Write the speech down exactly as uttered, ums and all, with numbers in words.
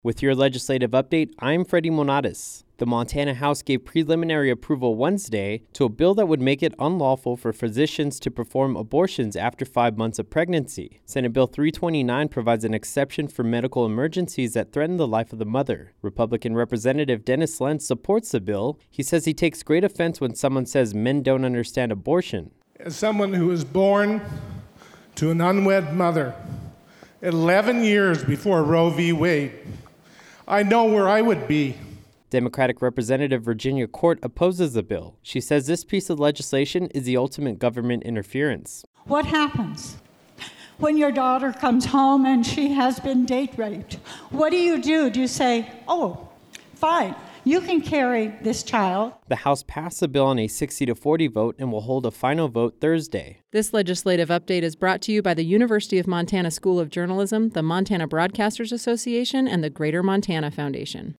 With your legislative update, I'm Freddie Monatis. The Montana House gave preliminary approval Wednesday to a bill that would make it unlawful for physicians to perform abortions after five months of pregnancy. Senate Bill three twenty-nine provides an exception for medical emergencies that threaten the life of the mother. Republican Representative Dennis Lentz supports the bill. He says he takes great offense when someone says men don't understand abortion. As someone who was born to an unwed mother eleven years before Roe v. Wade, I know where I would be. Democratic Representative Virginia Court opposes the bill. She says this piece of legislation is the ultimate government interference. What happens when your daughter comes home and she has been date raped? What do you do? Do you say, oh, fine, you can carry this child? The House passed the bill on a sixty to forty vote and will hold a final vote Thursday. This legislative update is brought to you by the University of Montana School of Journalism, the Montana Broadcasters Association, and the Greater Montana Foundation.